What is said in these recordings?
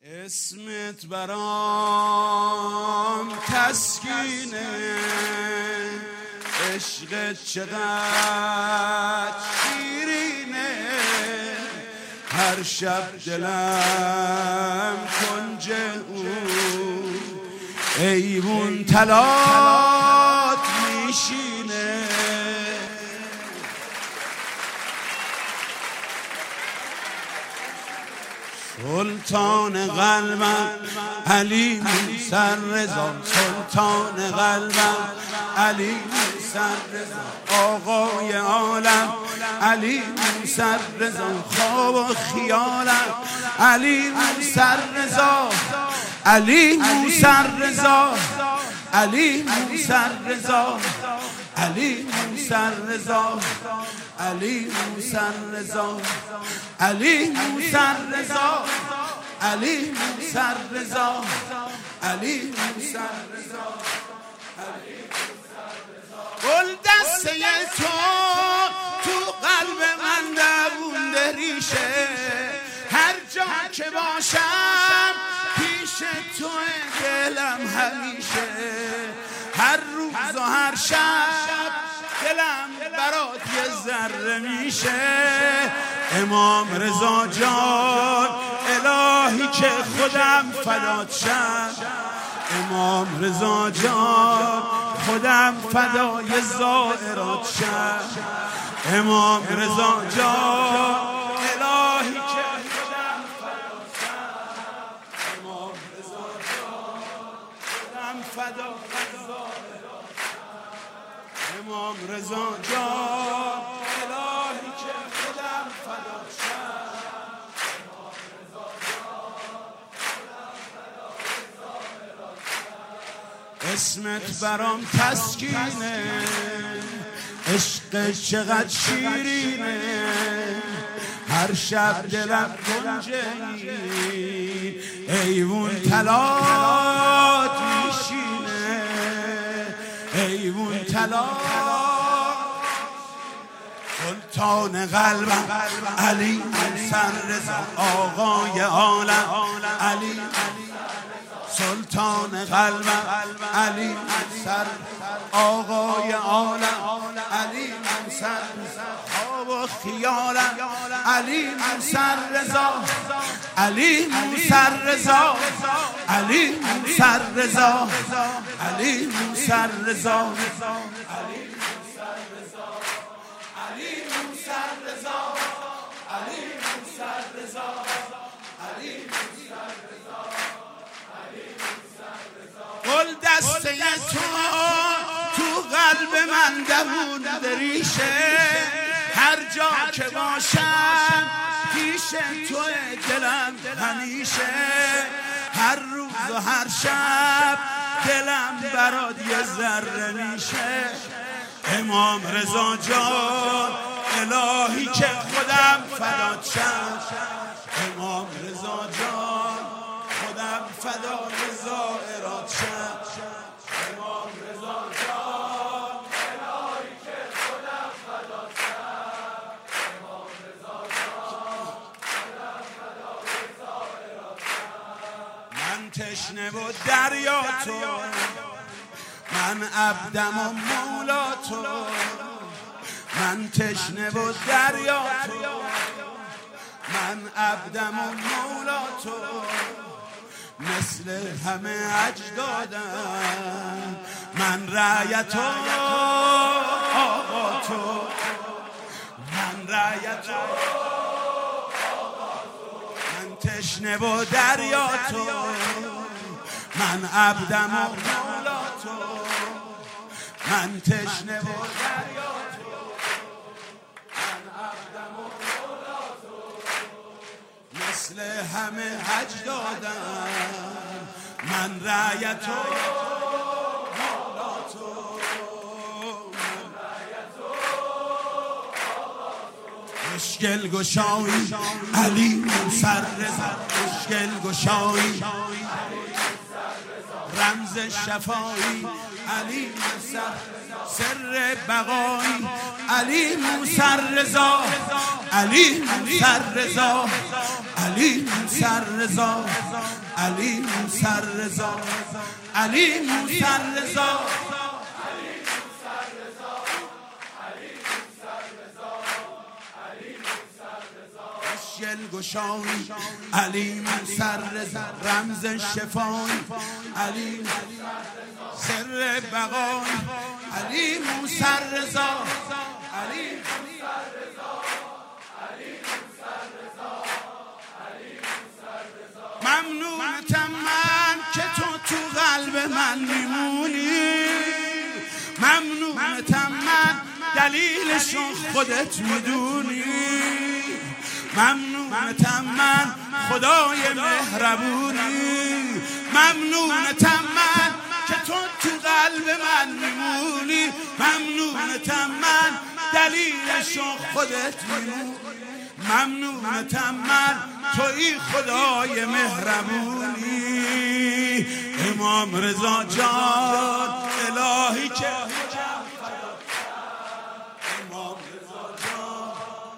اسمت برام تسکینه، عشقت چقدر شیرینه، هر شب دلم کنج اون ایوون طلات میشینه. سلطان قلبم علی موسی رضا، سلطان قلبم علی موسی رضا، آقای عالم علی موسی رضا، خواب و خیالم علی موسی رضا، علی موسی رضا، علی موسی رضا، علی موسی رضا، علی موسی رضا، علی موسی رضا، علی موسی رضا، علی موسی رضا. گل دسته تو قلب من دوونده ریشه، هر جا که باشم پیش تو دلم همیشه، هر روز و هر شب دلم برات یه ذره میشه. امام رضا جان الهی که خودم فدات شم، امام رضا جان خودم فدای زائرات شم، امام رضا جان الهی که خودم فدات شم، امام رضا جان خودم فدای زائرات شم، امام رضا جان الهی که خودم فدات شم. اسمت برام تسکینه، عشق چقدر شیرینه، هر شب دلم کنجه ایوون طلات میشینه، ایوون طلات. سلطان قلبم علی موسی رضا، آقای عالم علی، سلطان قلبم علی موسی، آقای عالم علی موسی، خواب و خیالم علی موسی رضا، علی موسی رضا، علی موسی رضا، علی موسی رضا، علی موسی رضا، علی موسی رضا، علی موسی رضا، علی موسی رضا. گل دسته تو قلب من دوونده ریشه، هر جا که باشم پیش تو دلم همیشه، هر روز و هر شب دلم برات یه ذره میشه. امام رضا جان الهی که خودم فدات شم، امام رضا جان خودم فدای زائرات شم، امام رضا جان الهی که خودم فدات شم، امام رضا جان خودم فدای زائرات شم. من تشنه و دریا تو، من عبدم و مولا تو، من تشنه و دریا تو، من عبدم و مولا تو، مثل همه اجدادم من رعیت و آقا تو، من رعیت و آقا تو، من تشنه و دریا تو، من عبدم و مولا تو، من تشنه و دریا تو، من عبدم و مولا تو، مثل همه اجدادم من رعیت و مولا تو، من رعیت و آقا تو. مشکل گشایی علی موسی رضا، مشکل گشایی رمز شفایی علی موسی، سر بقایی علی موسی رضا، علی موسی رضا، علی موسی رضا، علی موسی‌رضا علی موسی‌رضا مشکل گشایی علی موسی‌رضا رمز شفایی علی سر بقایی علی موسی‌رضا علی ممنونتم من که تو قلب من میمونی ممنونتم من دلیلشو خودت میدونی ممنونتم من خدای مهربونی ممنونتم من که تو قلب من میمونی ممنونتم من دلیلشو خودت میدونی ممنونتم من توی خدای مهربونی امام رضا جان الهی که امام رضا جان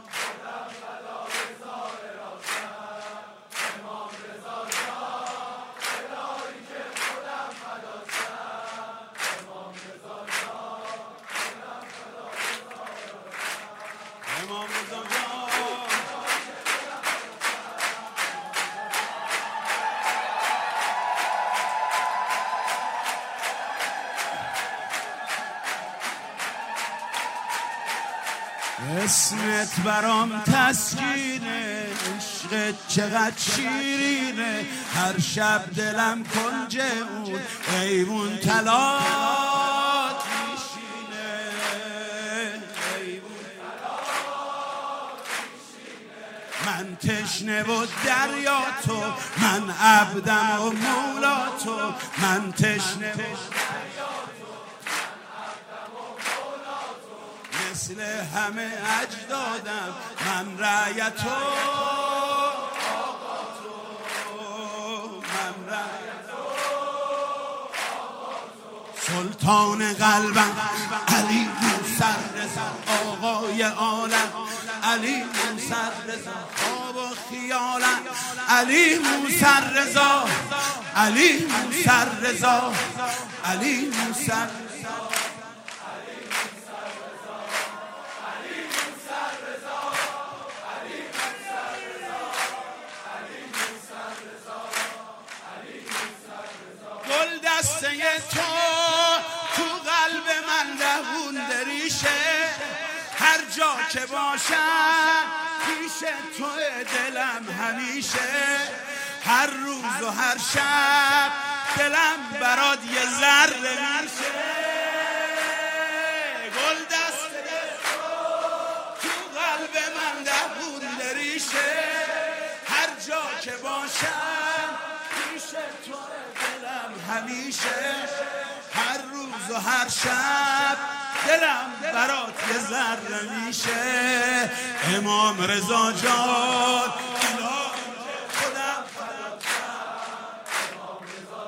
امام رضا جان الهی که خودم فدا شم امام رضا جان امام رضا جان اسمت برام تسکینه عشقت چقدر شیرینه هر شب دلم کنج اون ایوون طلات میشینه من تشنه و دریا تو من عبدم و مولا تو من تشنه و مثل همه اجدادم من رعیت و آقا تو من رعیت و آقا تو سلطان قلبم علی موسی‌رضا آقای عالم علی موسی‌رضا خواب و خیالم علی موسی‌رضا علی موسی‌رضا علی موسی‌رضا گل دسته تو قلب من لهون دریشه هر جا که باشم پیش تو دلم همیشه هر روز و هر شب دلم برات یه ذره میشه گل دسته تو قلب من لهون دریشه هر جا که باشم پیش تو همیشه هر روز و هر شب دلم برات یه ذره میشه امام رضا جان خودم امام رضا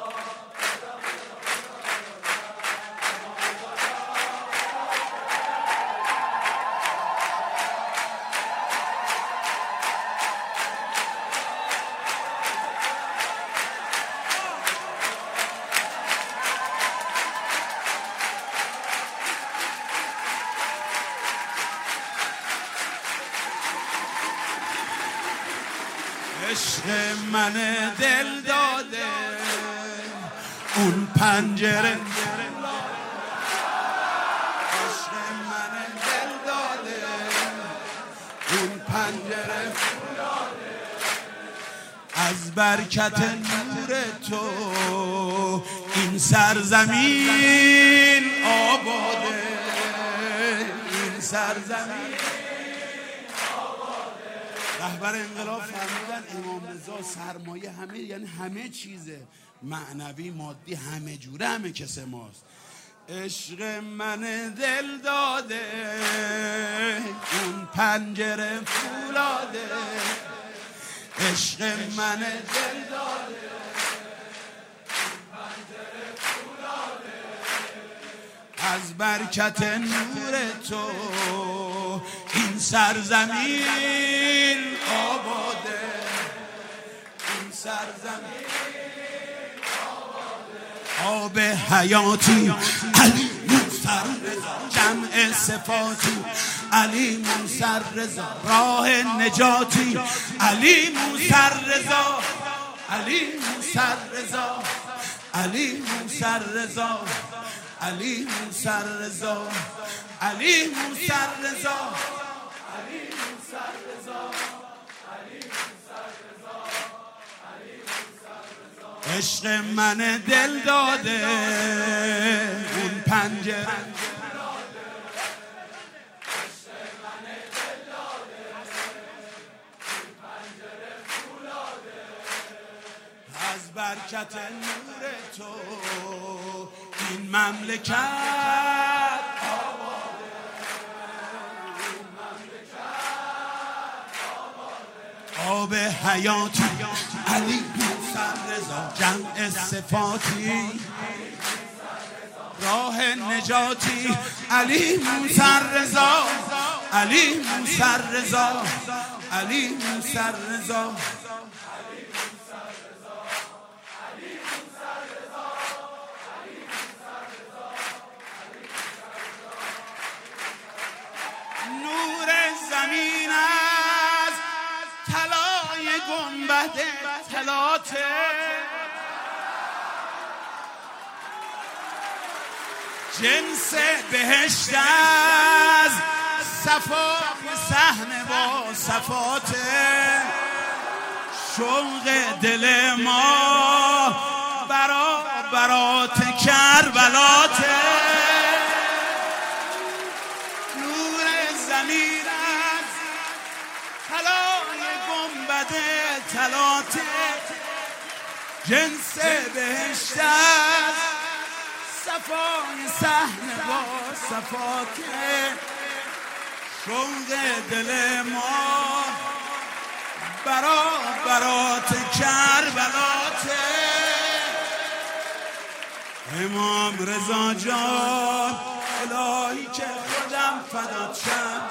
عشق من دل داده اون پنجره عشق من دل داده اون پنجره از برکت نور تو این سرزمین آباده این سرزمین رهبر انقلاب فرمودن امام رضا سرمایه همه یعنی همه چیزه معنوی مادی همه جوره همه کس ماست عشق من دل داده اون پنجره فولاده عشق من دل داده اون پنجره فولاده از برکت نور تو این سرزمین آباده این سرزمین آب حیاتی علی موسر رضا جمع صفاتی علی موسر رضا راه نجاتی علی موسر رضا علی موسر رضا علی موسر رضا علی موسر رضا علی موسر رضا علی موسر رضا عشق من دل داده اون پنجره از برکت نور تو این مملکت آب حیاتی علی موسر رضا جمع صفاتی راه نجاتی علی موسر رضا علی موسر رضا علی موسر رضا نور زمین از طلای گنبد طلاته جنس بهشت از صفای صحن با صفاته شوق دل ما برات کربلاته نور زمین از طلای گنبد طلاته جنس بهشت از صفای صحن با صفاته شوق دل ما برات کربلاته امام رضا جان الهی که خودم فدات شم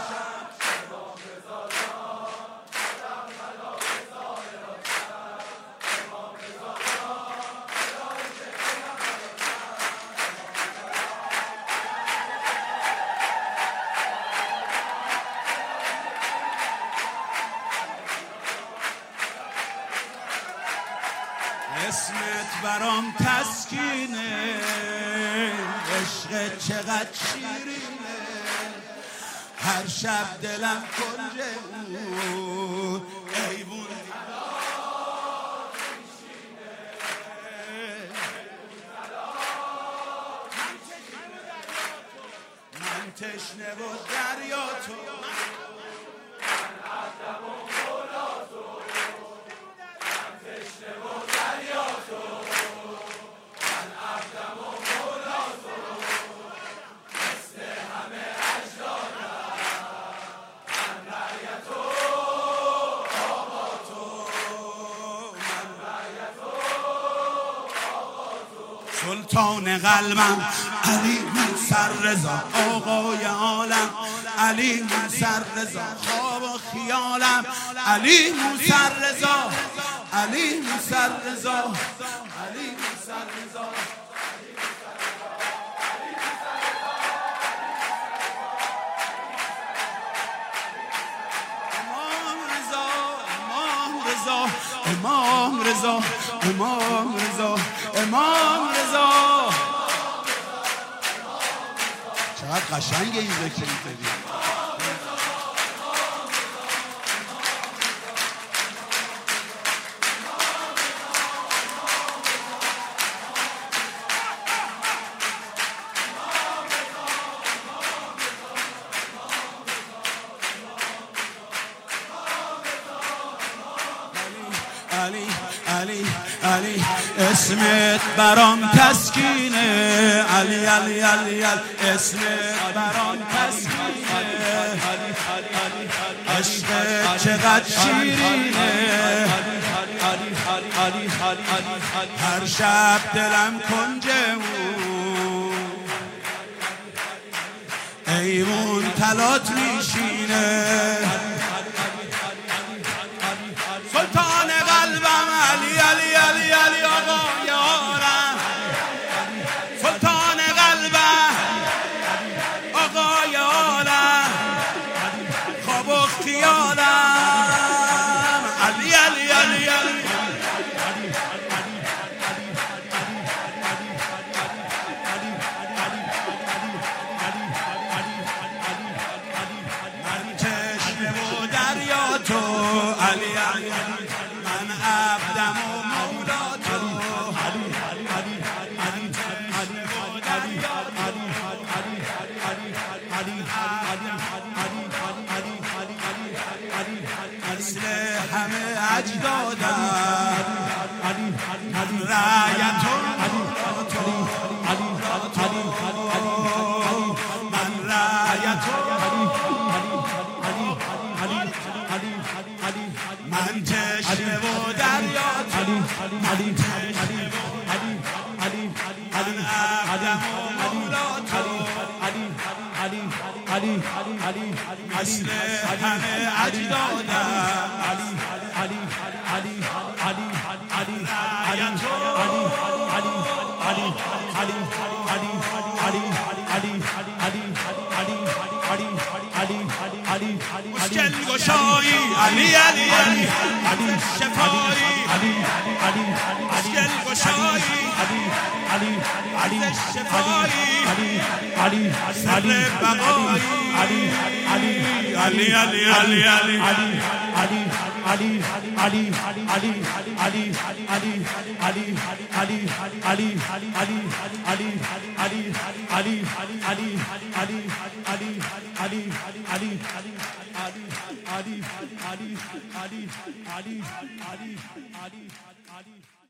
اسمت برام تسکینه عشق چقدر شیرینه هر شب دلم کنج او ایوون من تشنه و دریا تو سلطان قلبم علی موسر رضا آقای عالم علی موسر رضا خواب و خیالم علی موسر رضا علی موسر رضا علی موسر رضا امام رضا امام رضا امام رضا چقدر قشنگه این ذکر می‌کنی علی علی علی اسمت برام تسکینه علی علی علی اسمت برام تسکینه عشق چقدر شیرینه هر شب دلم کنج ایوون تلات میشینه سلطان قلبم علی اجدادم رعیت من رعیت من چشمه و دریات من چشمه من عبدم و مولات اصل همه اجدادم مشکل گشایی علی علی علی شفایی مشکل گشایی علی شفایی سر بقایی علی علی علی علی